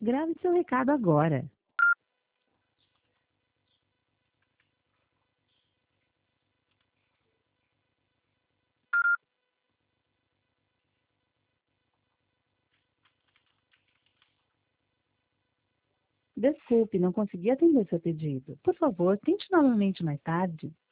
Grave seu recado agora. Desculpe, não consegui atender seu pedido. Por favor, tente novamente mais tarde.